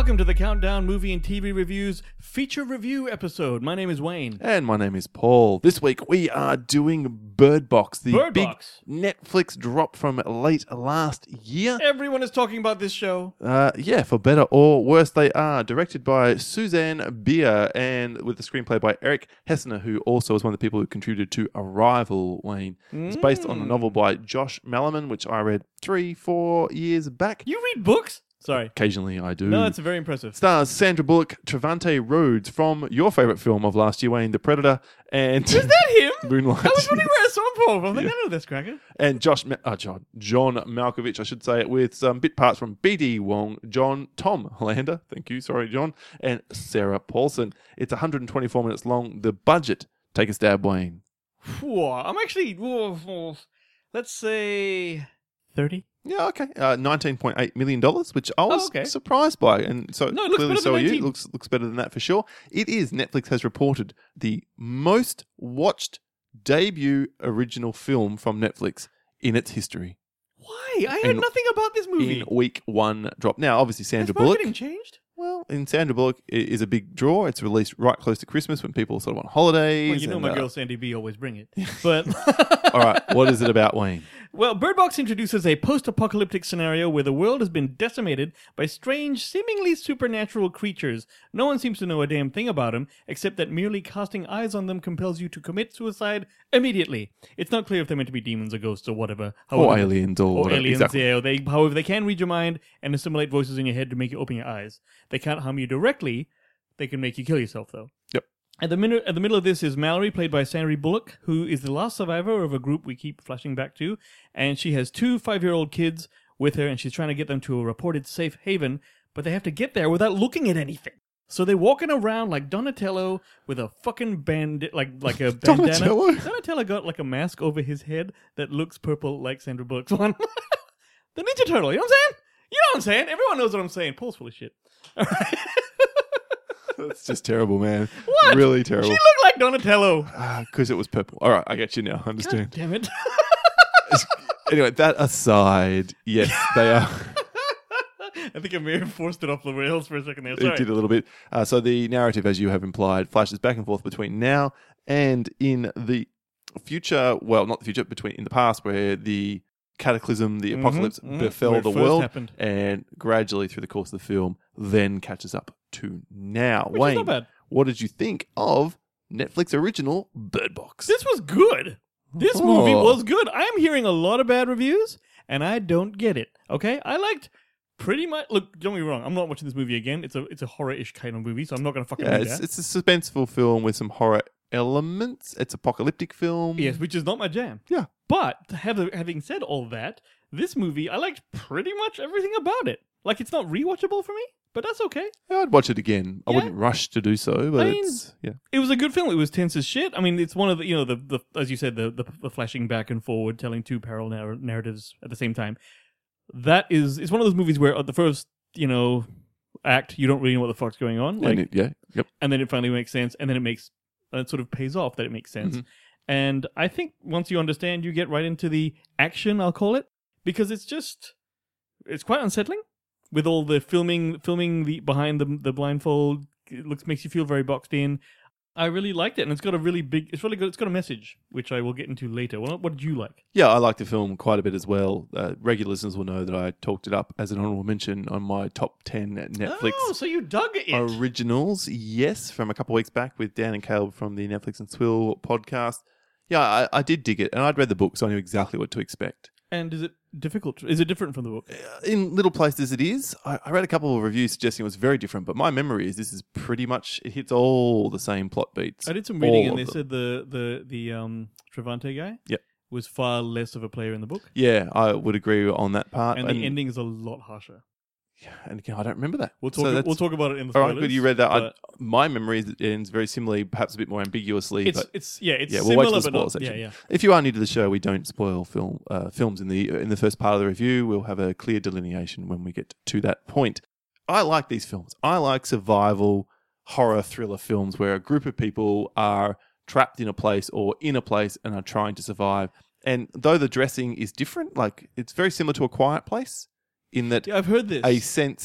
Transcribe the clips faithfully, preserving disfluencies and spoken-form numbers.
welcome to the Countdown Movie and T V Reviews feature review episode. My name is Wayne. And my name is Paul. This week we are doing Bird Box, the Bird big Box. Netflix drop from late last year. Everyone is talking about this show. Uh, yeah, for better or worse they are. Directed by Suzanne Bier and with the screenplay by Eric Hessner, who also is one of the people who contributed to Arrival, Wayne. Mm. It's based on a novel by Josh Malerman, which I read three, four years back. You read books? Sorry. Occasionally I do. No, that's very impressive. Stars Sandra Bullock, Trevante Rhodes from your favourite film of last year, Wayne, The Predator, and... Is that him? Moonlight. I was wondering where I saw him from. I'm like, yeah. I know this cracker. And Josh, Ma- oh, John, John Malkovich, I should say, with some bit parts from B D Wong, John, Tom Hollander, thank you, sorry, John, and Sarah Paulson. It's one hundred twenty-four minutes long. The budget, take a stab, Wayne. Whoa, I'm actually, whoa, whoa, let's say thirty. Yeah, okay. Uh, nineteen point eight million dollars, which I was oh, okay. surprised by. And so no, it looks clearly better so than are you. eighteen. It looks, looks better than that for sure. It is, Netflix has reported, the most watched debut original film from Netflix in its history. Why? I heard in, nothing about this movie. In week one drop. Now, obviously, Sandra Has Bullock. marketing changed? Well, and Sandra Bullock is a big draw. It's released right close to Christmas when people sort of on holidays. Well, you know and, my uh, girl Sandy B always bring it. But all right, what is it about, Wayne? Well, Bird Box introduces a post-apocalyptic scenario where the world has been decimated by strange, seemingly supernatural creatures. No one seems to know a damn thing about them, except that merely casting eyes on them compels you to commit suicide immediately. It's not clear if they're meant to be demons or ghosts or whatever. However, or aliens or, or whatever. aliens, Exactly. yeah. They, however, they can read your mind and assimilate voices in your head to make you open your eyes. They can't harm you directly. They can make you kill yourself, though. Yep. At the, minute, at the middle of this is Mallory, played by Sandra Bullock, who is the last survivor of a group we keep flashing back to, and she has two five-year-old kids with her, and she's trying to get them to a reported safe haven, but they have to get there without looking at anything. So they're walking around like Donatello with a fucking band, like like a bandana. Donatello? Donatello got like a mask over his head that looks purple like Sandra Bullock's one. The Ninja Turtle, you know what I'm saying? You know what I'm saying? Everyone knows what I'm saying. Paul's full of shit. All right. That's just terrible, man. What? Really terrible. She looked like Donatello. Because uh, it was purple. All right, I get you now. I understand. God damn it. Anyway, that aside, yes, they are. I think I may have forced it off the rails for a second there. Sorry. It did a little bit. Uh, so the narrative, as you have implied, flashes back and forth between now and in the future. Well, not the future, between in the past, where the cataclysm, the apocalypse mm-hmm. befell Where it the first world, happened. and gradually through the course of the film, then catches up to now. Which Wayne, is not bad. what did you think of Netflix original Bird Box? This was good. This Oh. movie was good. I'm hearing a lot of bad reviews, and I don't get it. Okay? I liked pretty much... Look, don't get me wrong. I'm not watching this movie again. It's a it's a horror-ish kind of movie, so I'm not going to fucking Yeah, do it's, that. it's a suspenseful film with some horror elements. It's apocalyptic film. Yes, which is not my jam. Yeah. But have, having said all that, this movie, I liked pretty much everything about it. Like, it's not rewatchable for me, but that's okay. Yeah, I'd watch it again. I Yeah. wouldn't rush to do so, but I mean, it's yeah. It was a good film. It was tense as shit. I mean, it's one of the, you know, the, the as you said, the, the the flashing back and forward, telling two parallel narr- narratives at the same time. That is, it's one of those movies where at the first, you know, act, you don't really know what the fuck's going on. Like, And it- yeah, yep. and then it finally makes sense, and then it makes, and it sort of pays off that it makes sense. Mhm. And I think once you understand, you get right into the action, I'll call it, because it's just, it's quite unsettling with all the filming, filming the behind the the blindfold. It looks makes you feel very boxed in. I really liked it, and it's got a really big, it's really good. It's got a message, which I will get into later. What, what did you like? Yeah, I like the film quite a bit as well. Uh, regular listeners will know that I talked it up as an honorable mention on my top ten Netflix Oh, so you dug it. originals. Yes, from a couple of weeks back with Dan and Caleb from the Netflix and Swill podcast. Yeah, I, I did dig it, and I'd read the book, so I knew exactly what to expect. And is it difficult? Is it different from the book? In little places it is. I, I read a couple of reviews suggesting it was very different, but my memory is this is pretty much, it hits all the same plot beats. I did some reading, All and they of them. said the the the um Trevante guy Yep. was far less of a player in the book, Yeah, I would agree on that part. and the ending is a lot harsher. And again, I don't remember that. We'll So talk. that's- we'll talk about it in the All spoilers. right, good. You read that. I, but my memory is it ends very similarly, perhaps a bit more ambiguously. It's but it's yeah it's yeah, we'll similar wait till the but not, spoiler section. yeah yeah. If you are new to the show, we don't spoil film uh, films in the in the first part of the review. We'll have a clear delineation when we get to that point. I like these films. I like survival horror thriller films where a group of people are trapped in a place or in a place and are trying to survive. And though the dressing is different, like it's very similar to A Quiet Place in that Yeah, I've heard this. a sense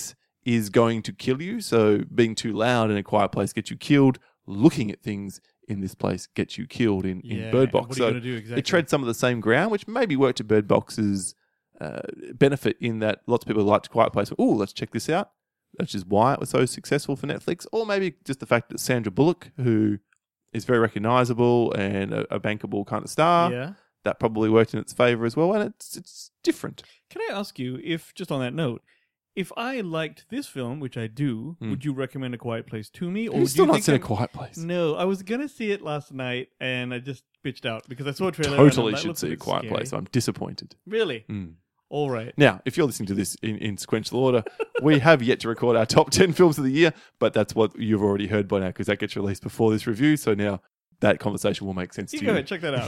is going to kill you. So being too loud in a quiet place gets you killed. Looking at things in this place gets you killed in, Yeah, in Bird Box. what are so you gonna do exactly? it treads some of the same ground, which maybe worked to Bird Box's uh, benefit in that lots of people liked Quiet Place. Oh, let's check this out. Which is why it was so successful for Netflix. Or maybe just the fact that Sandra Bullock, who is very recognisable and a, a bankable kind of star, Yeah. that probably worked in its favour as well. And it's it's different. Can I ask you, if just on that note, if I liked this film, which I do, Hmm. would you recommend A Quiet Place to me? Or You've would still you not think seen I- A Quiet Place. No, I was gonna see it last night, and I just bitched out because I saw a trailer. and Totally that should looks see A bit Quiet scary. Place. I'm disappointed. Really? Mm. All right. Now, if you're listening to this in, in sequential order, we have yet to record our top ten films of the year, but that's what you've already heard by now because that gets released before this review. So now that conversation will make sense You to go you. ahead, check that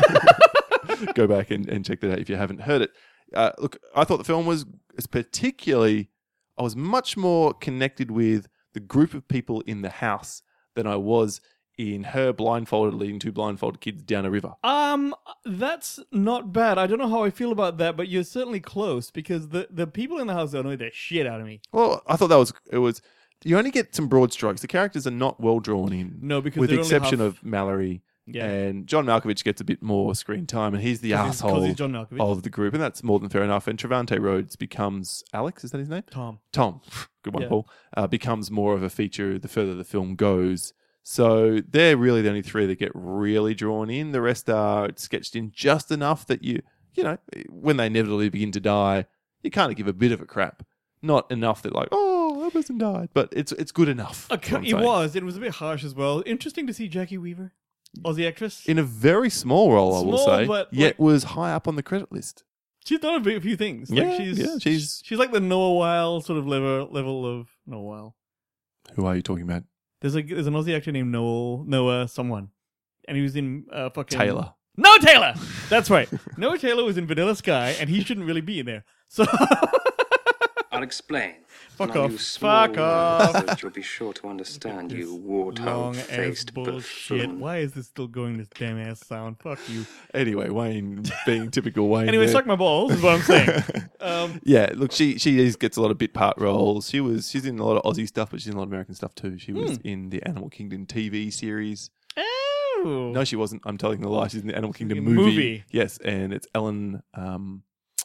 out. Go back and, and check that out if you haven't heard it. Uh, look, I thought the film was was particularly, I was much more connected with the group of people in the house than I was in her blindfolded leading two blindfolded kids down a river. Um, that's not bad. I don't know how I feel about that, but you're certainly close because the, the people in the house annoy the shit out of me. Well, I thought that was, it was, you only get some broad strokes. The characters are not well drawn in. No, because with the they're only exception half- of Mallory. Yeah. And John Malkovich gets a bit more screen time, and he's the 'Cause he's- 'cause asshole he's John Malkovich. of the group, and that's more than fair enough. And Trevante Rhodes becomes Alex, is that his name? Tom. Tom, good one, Yeah. Paul, uh, becomes more of a feature the further the film goes. So they're really the only three that get really drawn in. The rest are sketched in just enough that you, you know, when they inevitably begin to die, you kind of give a bit of a crap. Not enough that like, oh, that person died, but it's it's good enough. is Okay, what I'm it saying. was. It was a bit harsh as well. Interesting to see Jackie Weaver, Aussie actress. In a very small role, I will Small, say, but, yet like- was high up on the credit list. She's done a bit- a few things. Yeah, like she's, yeah, she's- she's like the Noah Weil sort of level level of Noah Weil. Who are you talking about? There's a there's an Aussie actor named Noel Noah someone, and he was in uh, fucking Taylor. No Taylor. That's right. Noah Taylor was in Vanilla Sky, and he shouldn't really be in there. So I'll explain. Fuck And I'll off. use small Fuck off. words that you'll be sure to understand, you long ass warthog-faced bullshit. buffoon. Why is this still going this damn ass sound? Fuck you. Anyway, Wayne being typical Wayne. Anyway, there. suck my balls is what I'm saying. Um, Yeah, look, she she is, gets a lot of bit part roles. She was she's in a lot of Aussie stuff, but she's in a lot of American stuff too. She was Hmm. in the Animal Kingdom T V series. oh. No, she wasn't. I'm telling the lie. She's in the Animal Kingdom Movie. movie. Yes, and it's Ellen um,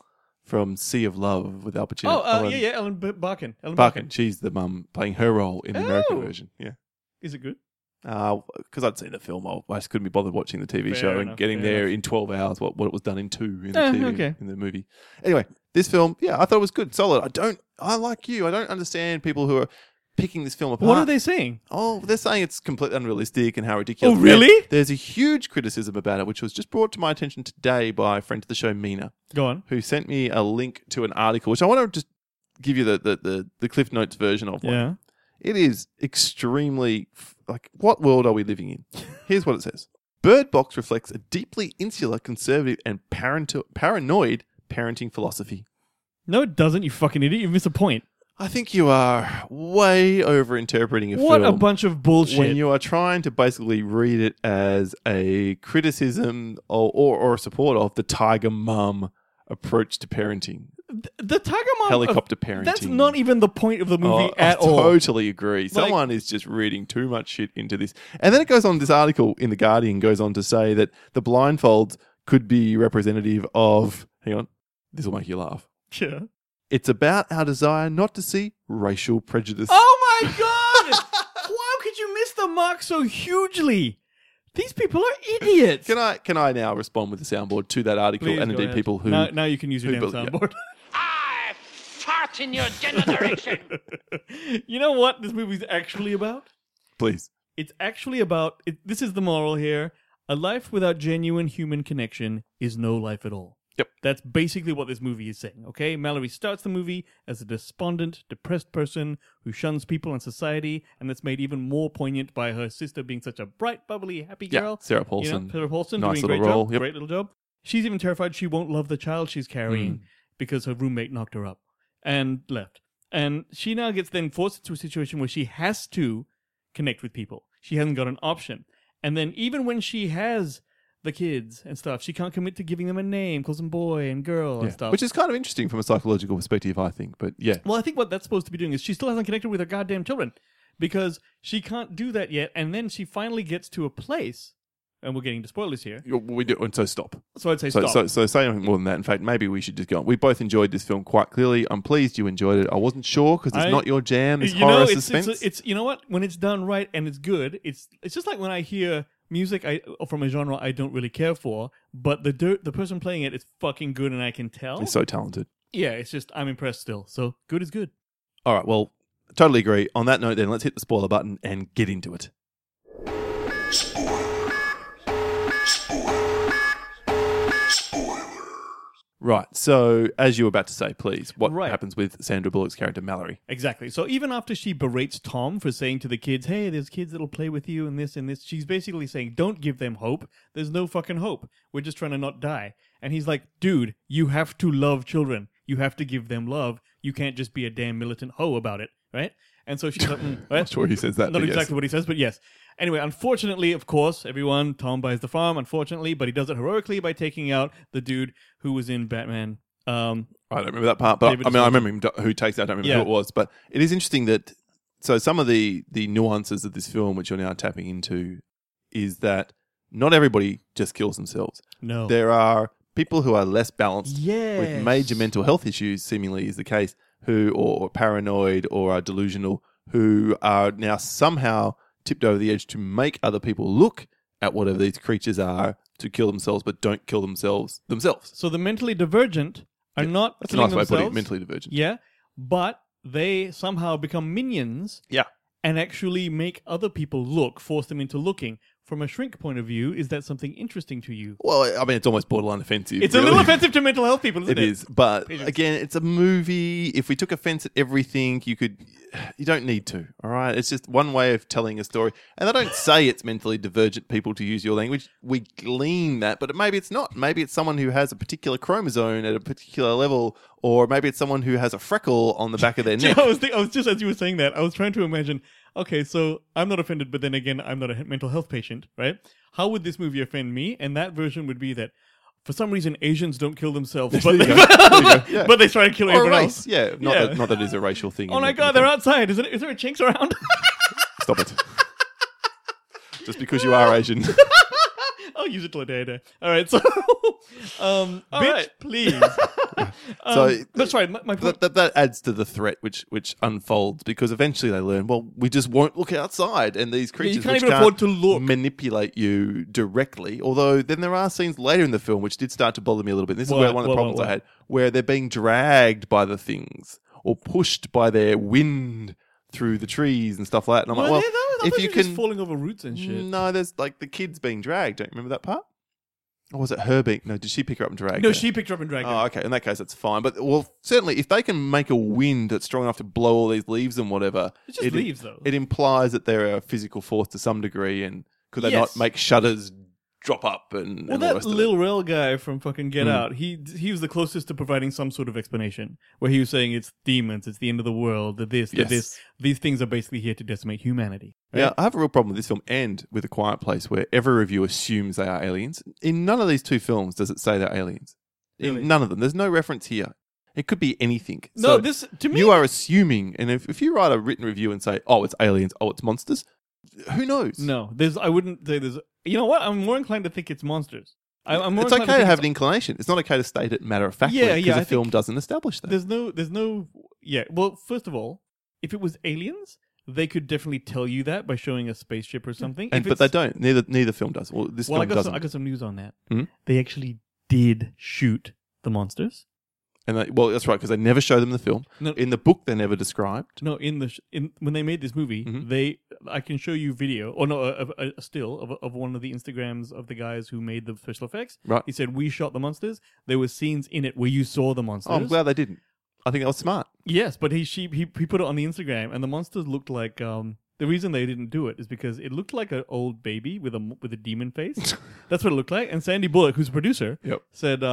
from Sea of Love with Al Pacino. Oh, uh, Ellen yeah, yeah, Ellen B- Barkin. Ellen Barkin. She's the mum playing her role in the American Oh. version. Yeah. Is it good? Because I'd seen the film, I I just couldn't be bothered watching the T V Fair show and enough, getting fair there enough. in twelve hours. What what it was done in two in the Eh, T V okay. in the movie. Anyway, this film, yeah, I thought it was good, solid. I don't, I like you. I don't understand people who are picking this film apart. What are they saying? Oh, they're saying it's completely unrealistic and how ridiculous. Oh, really? There- There's a huge criticism about it, which was just brought to my attention today by a friend of the show, Mina, Go on. who sent me a link to an article, which I want to just give you the the the, the Cliff Notes version of. One. Yeah. It is extremely, f- like, what world are we living in? Here's what it says. Bird Box reflects a deeply insular, conservative, and parento- paranoid parenting philosophy. No, it doesn't, you fucking idiot. You miss a point. I think you are way over-interpreting a What film a bunch of bullshit. when you are trying to basically read it as a criticism or, or, or a support of the Tiger Mum approach to parenting. Th- the Tiger Mom. Helicopter parenting. That's not even the point of the movie Oh, at I all. totally agree. Someone is just reading too much shit into this. And then it goes on, this article in The Guardian goes on to say that the blindfolds could be representative of, hang on, this will make you laugh. Yeah. It's about our desire not to see racial prejudice. Oh my god! How could you miss the mark so hugely? These people are idiots. Can I can I now respond with the soundboard to that article Please and go indeed ahead. people who now, now you can use your who damn bel- yeah. soundboard. I fart in your general direction. You know what this movie's actually about? please. It's actually about it, this is the moral here. A life without genuine human connection is no life at all. Yep. That's basically what this movie is saying, okay? Mallory starts the movie as a despondent, depressed person who shuns people and society, and that's made even more poignant by her sister being such a bright, bubbly, happy Yeah, girl. Sarah You Paulson. know, Sarah Paulson Nice doing a little great role, job. yep. Great little job. She's even terrified she won't love the child she's carrying Mm. because her roommate knocked her up and left. And she now gets then forced into a situation where she has to connect with people. She hasn't got an option. And then even when she has the kids and stuff. She can't commit to giving them a name, calls them boy and girl and Yeah. stuff. Which is kind of interesting from a psychological perspective, I think. But yeah. Well, I think what that's supposed to be doing is she still hasn't connected with her goddamn children because she can't do that yet. And then she finally gets to a place, and we're getting to spoilers here. We do, and so stop. So I'd say So, stop. so, so say anything more than that. In fact, maybe we should just go on. We both enjoyed this film quite clearly. I'm pleased you enjoyed it. I wasn't sure because it's I- not your jam. This you horror know, it's, suspense. It's, it's you know what? When it's done right and it's good, it's it's just like when I hear music I from a genre I don't really care for, but the dir- the person playing it is fucking good and I can tell. It's so talented. Yeah, it's just I'm impressed still. So good is good. All right. Well, totally agree. On that note, then let's hit the spoiler button and get into it. Right. So, as you were about to say, please, what Right. happens with Sandra Bullock's character Mallory? Exactly. So even after she berates Tom for saying to the kids, "Hey, there's kids that'll play with you and this and this," she's basically saying, "Don't give them hope. There's no fucking hope. We're just trying to not die." And he's like, "Dude, you have to love children. You have to give them love. You can't just be a damn militant hoe about it, right?" And so she's like, mm, right? Not sure he says that. Not but yes. exactly what he says, but yes. Anyway, unfortunately, of course, everyone, Tom buys the farm, unfortunately, but he does it heroically by taking out the dude who was in Batman. Um, I don't remember that part, but David I mean, I Assault. remember him, who takes that. I don't remember Yeah. who it was, but it is interesting that. So some of the the nuances of this film, which you're now tapping into, is that not everybody just kills themselves. no. There are people who are less balanced Yes. with major mental health issues, seemingly is the case, who or paranoid or are delusional, who are now somehow tipped over the edge to make other people look at whatever these creatures are to kill themselves, but don't kill themselves themselves. So the mentally divergent are not That's a killing nice way of putting it. themselves. Mentally divergent. Yeah, but they somehow become minions Yeah. and actually make other people look, force them into looking. From a shrink point of view, is that something interesting to you? Well, I mean, it's almost borderline offensive. It's a really. little offensive to mental health people, isn't It it? is, but Patience. again, it's a movie. If we took offense at everything, you could, you don't need to. All right, it's just one way of telling a story. And I don't say it's mentally divergent people to use your language. We glean that, but maybe it's not. Maybe it's someone who has a particular chromosome at a particular level, or maybe it's someone who has a freckle on the back of their Do you neck. know, I was, think, I was just as you were saying that, I was trying to imagine. Okay, so I'm not offended, but then again, I'm not a mental health patient, right? How would this movie offend me? And that version would be that for some reason Asians don't kill themselves, but There they, you go. There you go. Yeah. but they try to kill Or a everyone race, else. yeah. Not, Yeah. That, not that it's a racial thing. Oh in my the- god, in the they're film. outside! Is, it, is there a chinks around? Stop it. Just because you are Asian. I'll use it till a day a day. All right, so um, All bitch, right. please. um, So- that's right. My, my point. that, that, that adds to the threat which which unfolds because eventually they learn, well, we just won't look outside, and these creatures can't which even afford to look. manipulate you directly. Although then there are scenes later in the film which did start to bother me a little bit. This is What? where one of the What, what, problems what? I had, where they're being dragged by the things or pushed by their wind through the trees and stuff like that. And I'm Well, like, well, they- that was- I if thought you they were just can, falling over roots and shit. no, there's like the kids being dragged. Don't you remember that part? Or was it her being? No, did she pick her up and drag No, her? she picked her up and dragged her. Oh, okay. In that case, that's fine. But well, certainly, if they can make a wind that's strong enough to blow all these leaves and whatever, It's just it, leaves, though. It implies that they're a physical force to some degree, and could they Yes. not make shutters drop up and, Well, and all the that rest of it? Lil Rel guy from fucking Get Mm. Out, he he was the closest to providing some sort of explanation, where he was saying it's demons, it's the end of the world, that this, that Yes. this, these things are basically here to decimate humanity. right? Yeah, I have a real problem with this film and with A Quiet Place, where every review assumes they are aliens. In none of these two films does it say they're aliens. In Really? none of them. There's no reference here. It could be anything. No, So this to me. you are assuming, and if, if you write a written review and say, oh, it's aliens, oh, it's monsters, who knows? No, there's. I wouldn't say there's. You know what? I'm more inclined to think it's monsters. I, I'm more It's inclined okay to think have it's- an inclination. It's not okay to state it matter of factly Yeah, because yeah, the I film think doesn't establish that. There's no. There's no. Yeah. Well, first of all, if it was aliens, they could definitely tell you that by showing a spaceship or something. And If but they it's- don't. Neither neither film does. Well, this Well, I film got doesn't. some, I got some news on that. Mhm. They actually did shoot the monsters. and they, well, that's right because they never show them in the film. No. In the book, they're never described. No, in the sh- in when they made this movie, Mhm. they I can show you video or no a, a, a still of of one of the Instagrams of the guys who made the special effects. Right. He said we shot the monsters. There were scenes in it where you saw the monsters. Oh, I'm glad they didn't. I think that was smart. Yes, but he she he he put it on the Instagram, and the monsters looked like um. The reason they didn't do it is because it looked like an old baby with a with a demon face. That's what it looked like. And Sandy Bullock, who's a producer, Yep. said, um,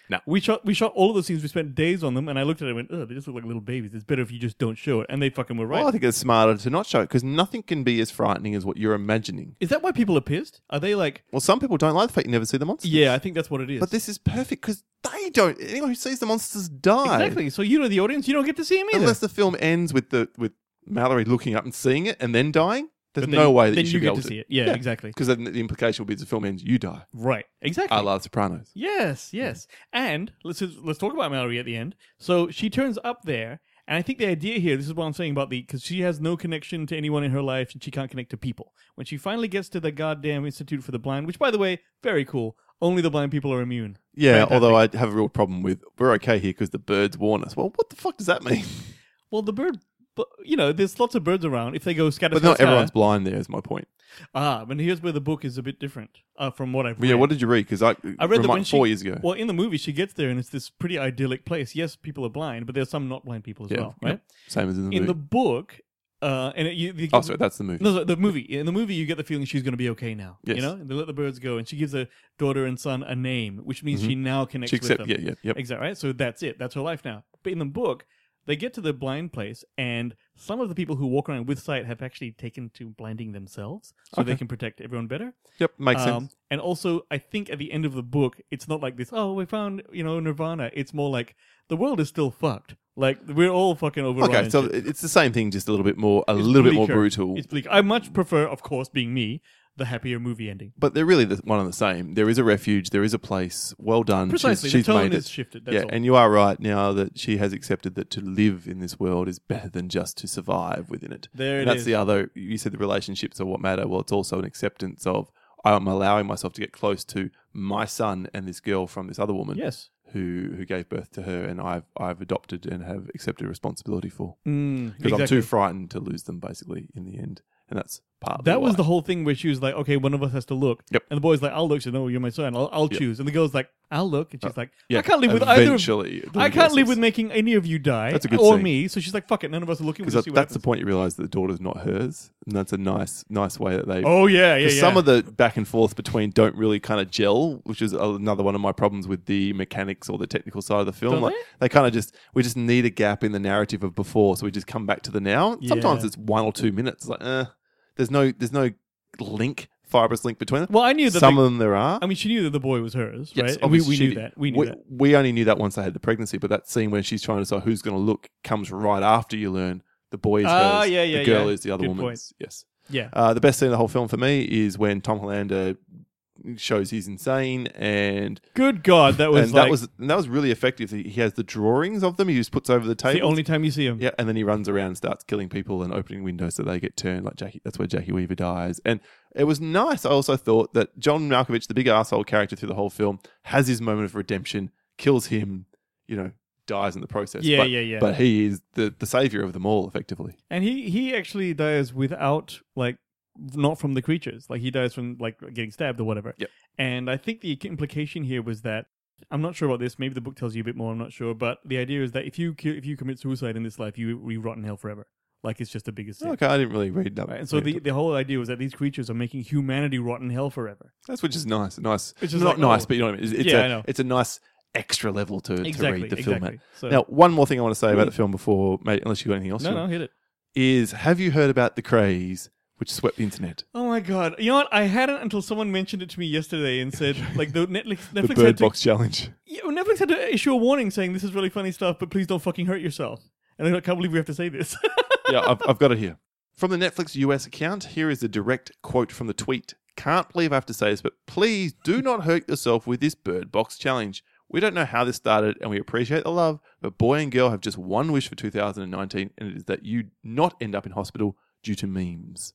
No. We shot we shot all of the scenes. We spent days on them, and I looked at it and went, "Oh, they just look like little babies. It's better if you just don't show it." And they fucking were right. Well, I think it's smarter to not show it because nothing can be as frightening as what you're imagining. Is that why people are pissed? Are they like? Well, some people don't like the fact you never see the monsters. Yeah, I think that's what it is. But this is perfect because they don't. Anyone who sees the monsters die. exactly. So you know, the audience, you don't get to see them either. Unless the film ends with the with Mallory looking up and seeing it and then dying. There's But then- no way that then you should you be get able to see it. Yeah, exactly. Because then the implication will be the film ends, you die. Right. Exactly. I love Sopranos. Yes, yes. And let's let's talk about Mallory at the end. So she turns up there, and I think the idea here, this is what I'm saying about the, because she has no connection to anyone in her life, and she can't connect to people. When she finally gets to the goddamn Institute for the Blind, which, by the way, very cool. Only the blind people are immune. Yeah, Fantastic. although I have a real problem with, we're okay here because the birds warn us. Well, what the fuck does that mean? Well, the bird, but you know, there's lots of birds around. If they go scatter, But not scatter, everyone's blind there is my point. Ah, but here's where the book is a bit different uh, from what I've read. Yeah, what did you read? Because I, I read that remind- when four she, years ago. Well, in the movie, she gets there and it's this pretty idyllic place. Yes, people are blind, but there's some not blind people as Yeah, well, yeah. right? Same as in the In the movie. book, uh, and it, you, you Oh, sorry, that's the movie. no, sorry, the movie. In the movie, you get the feeling she's going to be okay now. Yes. You know, they let the birds go, and she gives her daughter and son a name, which means she now connects She accept, with yeah, them. yeah, yep. Exactly. Right. So that's it. That's her life now. But in the book, they get to the blind place, and some of the people who walk around with sight have actually taken to blinding themselves, so they Okay. can protect everyone better. Yep, makes Um, sense. And also, I think at the end of the book, it's not like this, oh, we found, you know, Nirvana. It's more like, the world is still fucked. Like, we're all fucking overrun. Okay, and so shit. it- it's the same thing, just a little bit more, a It's little bit more bleaker. brutal. It's bleak. I much prefer, of course, being me, the happier movie ending. But they're really the, one and the same. There is a refuge. There is a place. Well done. Precisely. She's, The she's tone made is it. shifted, that's yeah, all. and you are right now that she has accepted that to live in this world is better than just to survive within it. There and it that's is. the other. You said the relationships are what matter. Well, it's also an acceptance of I'm allowing myself to get close to my son and this girl from this other woman. Yes. Who who gave birth to her, and I've I've adopted and have accepted responsibility for Mm, because I'm exactly. too frightened to lose them basically in the end, and that's part of That was why. the whole thing where she was like, okay, one of us has to look. Yep. And the boy's like, I'll look. She said, no, you're my son. I'll, I'll Yep. choose. And the girl's like, I'll look. And she's like, Yeah, I can't live with either. Of, eventually. I can't live with making any of you die. That's a good or scene. me. So she's like, fuck it. None of us are looking. We'll Because just see what that's the happens. point you realise that the daughter's not hers, and that's a nice, nice way that they. Oh, yeah, yeah, 'cause yeah. some of the back and forth between don't really kind of gel, which is another one of my problems with the mechanics or the technical side of the film. Don't Like, they? they kind of just we just need a gap in the narrative of before, so we just come back to the now. Sometimes Yeah. it's one or two minutes. Like, eh, there's no, there's no link, fibrous link between them. Well, I knew that. Some the, of them there are. I mean, she knew that the boy was hers, Yes, right? And we, obviously we she knew did. that. We knew we, that. we only knew that once they had the pregnancy, but that scene when she's trying to decide who's going to look comes right after you learn the boy is Ah, hers, yeah, yeah, the girl yeah. is the other Good woman's. Yes. Yeah. Uh, the best scene of the whole film for me is when Tom Hollander shows he's insane, and Good God, that was and like that was and that was really effective. He, he has the drawings of them. He just puts over the table. the only time you see him. Yeah, and then he runs around and starts killing people and opening windows so they get turned. Like Jackie, that's where Jackie Weaver dies. And it was nice. I also thought that John Malkovich, the big asshole character through the whole film, has his moment of redemption, kills him, you know, dies in the process. Yeah, but, yeah, yeah. But he is the, the savior of them all, effectively. And he he actually dies without like not from the creatures. Like he dies from like getting stabbed or whatever. Yep. And I think the implication here was that I'm not sure about this. Maybe the book tells you a bit more. I'm not sure. But the idea is that if you ki- if you commit suicide in this life, you you rot in hell forever. Like it's just the biggest sin. Okay, I didn't really read that. Right? And so the, the whole idea was that these creatures are making humanity rot in hell forever. That's which is nice. Nice. Which is not like, nice, oh. but you know what I mean. It's, it's Yeah, a, I know. It's a nice extra level to, Exactly. to read the film exactly. at. So, Now, one more thing I want to say about the film before, mate, unless you got anything else, no, you no, want, hit it. is have you heard about the craze which swept the internet? Oh my God! You know what? I hadn't until someone mentioned it to me yesterday and said like the Netflix Netflix the had Bird to, Box Challenge. Yeah, well, Netflix had to issue a warning saying this is really funny stuff, but please don't fucking hurt yourself. And I can't believe we have to say this. Yeah, I've, I've got it here. From the Netflix U S account, here is a direct quote from the tweet. Can't believe I have to say this, but please do not hurt yourself with this Bird Box Challenge. We don't know how this started, and we appreciate the love, but boy and girl have just one wish for two thousand nineteen, and it is that you not end up in hospital due to memes.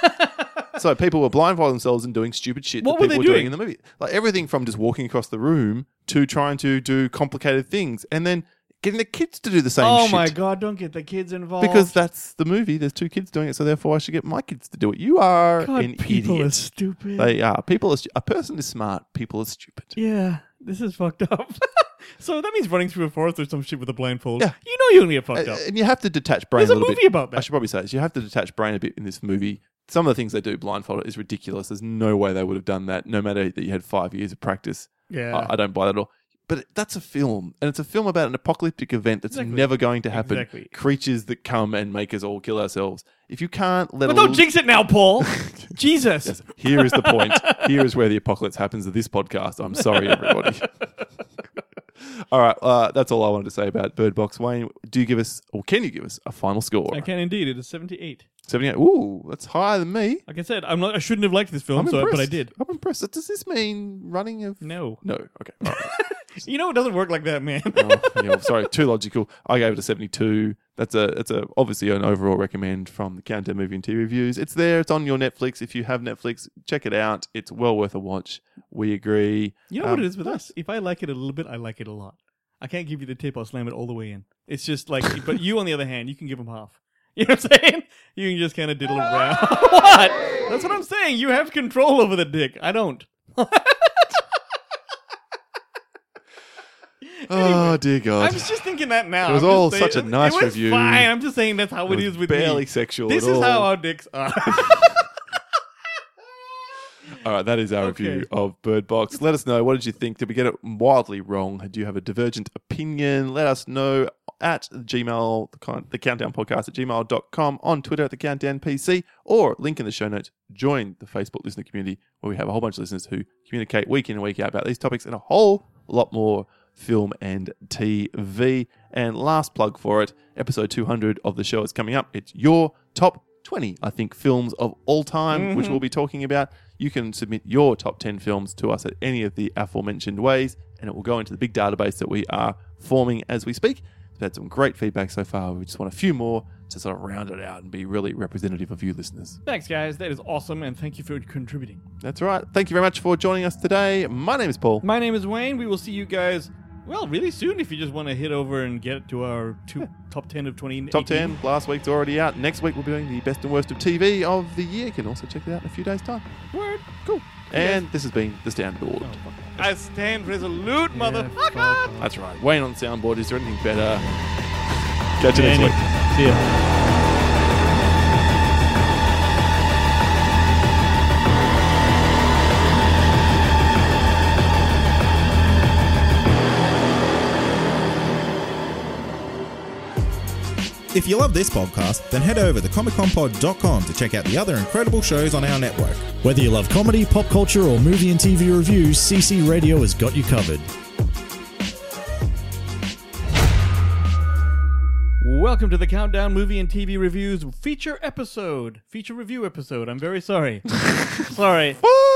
So people were blindfolding themselves and doing stupid shit What that were people they were doing? doing in the movie. Like everything from just walking across the room to trying to do complicated things, and then getting the kids to do the same oh shit. my God! Don't get the kids involved Because that's the movie. There's two kids doing it, so therefore I should get my kids to do it. You are God, an people idiot. are stupid. They are. People are. Stu- a person is smart. People are stupid. yeah, this is fucked up. So that means running through a forest or some shit with a blindfold. Yeah. You know you're gonna get fucked Uh, up. and you have to detach brain There's a a little movie bit. about that. I should probably say this. You have to detach brain a bit in this movie. Some of the things they do blindfolded is ridiculous. There's no way they would have done that, no matter that you had five years of practice. Yeah. I, I don't buy that at all. But that's a film, and it's a film about an apocalyptic event that's Exactly. never going to happen. Exactly. Creatures that come and make us all kill ourselves. If you can't let But a don't little... jinx it now, Paul. Jesus. Yes, here is the point. Here is where the apocalypse happens to this podcast. I'm sorry, everybody. All right, uh, that's all I wanted to say about Bird Box. Wayne, do you give us, or can you give us a final score? I can indeed. It is seventy-eight. seventy-eight. Ooh, that's higher than me. Like I said, I'm not. I shouldn't have liked this film, I'm so, impressed. but I did. I'm impressed. Does this mean running of... No. No. Okay. All right. You know, it doesn't work like that, man. oh, yeah, sorry, too logical. I gave it a seventy-two. That's a it's a obviously an overall recommend from the Countdown Movie and T V Reviews. It's there. It's on your Netflix. If you have Netflix, check it out. It's well worth a watch. We agree. You know Um, what it is with nice. us? If I like it a little bit, I like it a lot. I can't give you the tip. I'll slam it all the way in. It's just like, but you, on the other hand, you can give them half. You know what I'm saying? You can just kind of diddle around. What? That's what I'm saying. You have control over the dick. I don't. Oh dear God! I was just thinking that now. It was I'm all just saying- such a nice it was review. Fine. I'm just saying that's how it, It is was with barely me. sexual. This at is all. how our dicks are. All right, that is our Okay. review of Bird Box. Let us know, what did you think? Did we get it wildly wrong? Do you have a divergent opinion? Let us know at Gmail, the con- the Countdown Podcast at gmail dot com, on Twitter at the Countdown P C, or link in the show notes. Join the Facebook listener community where we have a whole bunch of listeners who communicate week in and week out about these topics and a whole lot more film and T V. And last plug for it, episode two hundred of the show is coming up. It's your top twenty, I think, films of all time, Mm-hmm. which we'll be talking about. You can submit your top ten films to us at any of the aforementioned ways, and it will go into the big database that we are forming as we speak. We've had some great feedback so far. We just want a few more to sort of round it out and be really representative of you listeners. Thanks, guys. That is awesome, and thank you for contributing. That's right. Thank you very much for joining us today. My name is Paul. My name is Wayne. We will see you guys, well, really soon if you just want to hit over and get to our two, top ten of twenty eighteen. Top ten, last week's already out. Next week we'll be doing the best and worst of T V of the year. You can also check it out in a few days' time. Word. Cool. And this has been The Soundboard. Oh, fuck. I stand resolute, fuck motherfucker. That's right. Wayne on the soundboard. Is there anything better? Catch you next week. See ya. If you love this podcast, then head over to comic con pod dot com to check out the other incredible shows on our network. Whether you love comedy, pop culture, or movie and T V reviews, C C Radio has got you covered. Welcome to the Countdown Movie and T V Reviews feature episode. Feature review episode. I'm very sorry. sorry. Woo!